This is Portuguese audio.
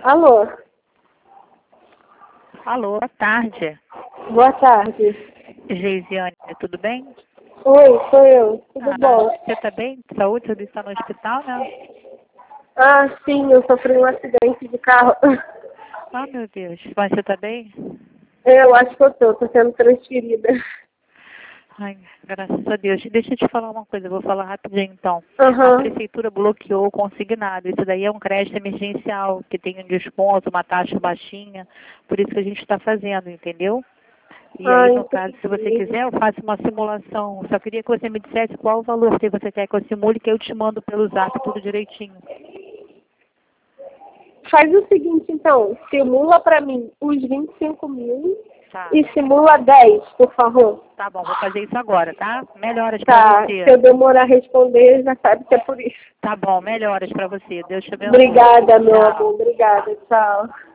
Alô? Alô, boa tarde. Boa tarde. Geisiane, tudo bem? Oi, sou eu. Tudo bom? Você está bem? Saúde, você está no hospital, né? Ah, sim, eu sofri um acidente de carro. Ah, meu Deus. Mas você está bem? Eu acho que eu tô sendo transferida. Ai, graças a Deus. Deixa eu te falar uma coisa, eu vou falar rapidinho então. A Aham. prefeitura bloqueou o consignado. Isso daí é um crédito emergencial, que tem um desconto, uma taxa baixinha. Por isso que a gente está fazendo, entendeu? E Ah, aí, no caso, se você entendi. quiser, eu faço uma simulação. Só queria que você me dissesse qual o valor que você quer que eu simule, que eu te mando pelo zap tudo direitinho. Faz o seguinte, então. Simula pra mim os 25 mil Tá. e simula 10, por favor. Tá bom, vou fazer isso agora, tá? Melhoras pra Tá. Se você. eu demorar a responder, já sabe que é por isso. Tá bom, melhoras pra você. Deus te abençoe. Obrigada, meu Tchau. amor. Obrigada. Tchau.